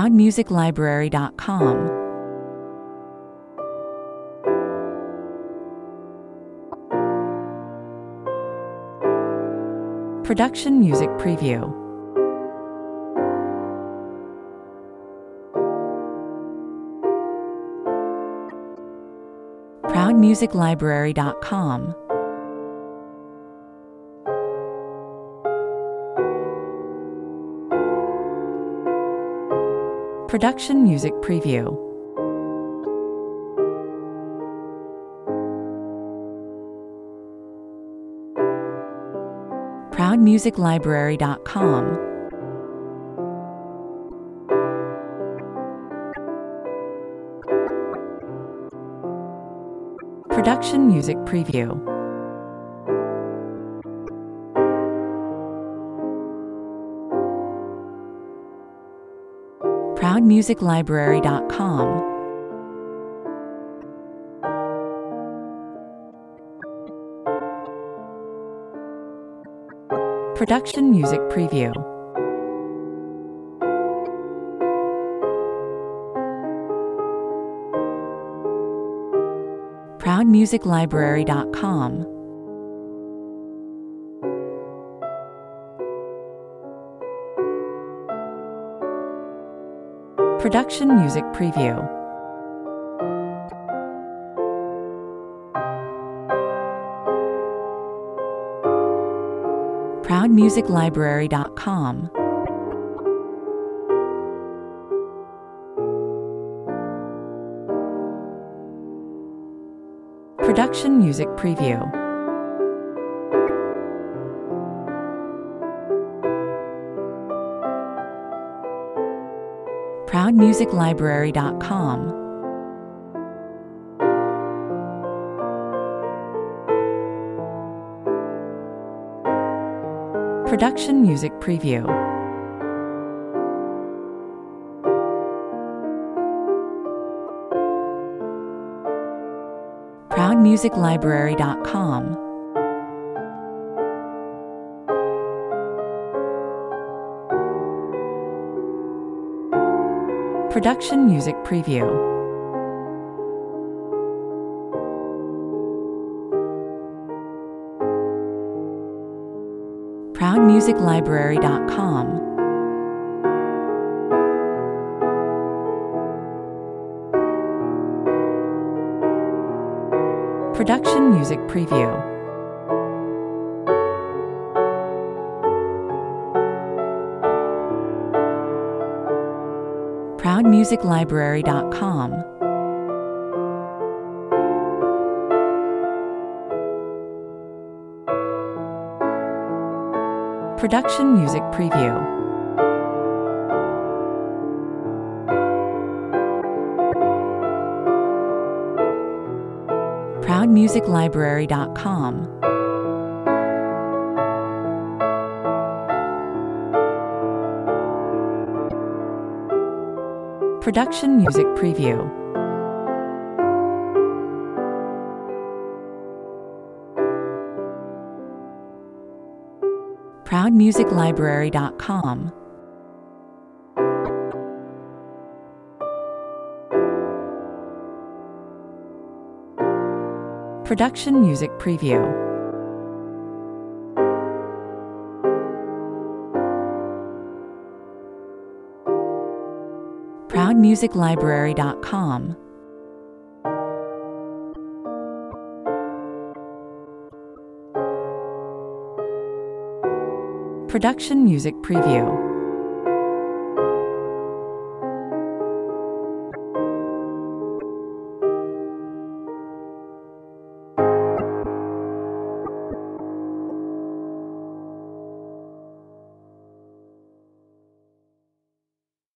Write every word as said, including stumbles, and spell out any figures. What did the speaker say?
proud music library dot com. Production Music Preview. proud music library dot com. Production Music Preview. proud music library dot com. Production Music Preview. proud music library dot com. Production Music Preview. proud music library dot com. Production Music Preview. proud music library dot com. Production Music Preview. proud music library dot com. Production Music Preview. proud music library dot com. Production Music Preview. proud music library dot com. Production Music Preview. proud music library dot com. Production Music Preview. proud music library dot com. Production Music Preview. proud music library dot com. Production Music Preview. proud music library dot com. Production Music Preview.